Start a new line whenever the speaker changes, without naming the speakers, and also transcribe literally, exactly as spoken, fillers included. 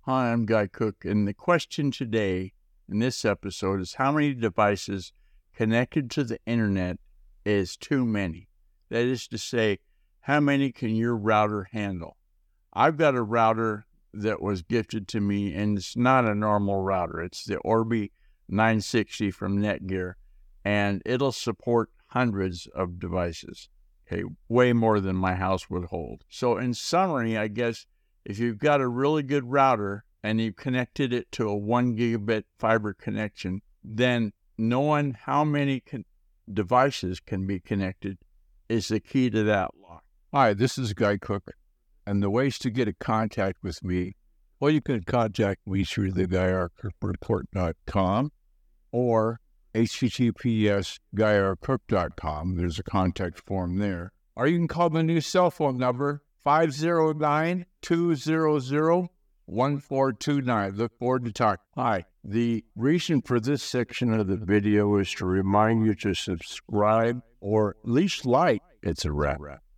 Hi, I'm Guy Cook, and the question today in this episode is how many devices connected to the internet is too many? That is to say, how many can your router handle? I've got a router that was gifted to me, and it's not a normal router. It's the Orbi nine sixty from Netgear, and it'll support hundreds of devices, okay, way more than my house would hold. So in summary, I guess if you've got a really good router and you've connected it to a one gigabit fiber connection, then knowing how many con- devices can be connected is the key to that lock.
Hi, this is Guy Cook, and the ways to get in contact with me, well, you can contact me through the guy r cook report dot com or H T T P S guy r cook dot com. There's a contact form there. Or you can call the new cell phone number, five oh nine, two hundred, one four two nine. Look forward to talking. Hi. The reason for this section of the video is to remind you to subscribe or at least like It's a Wrap.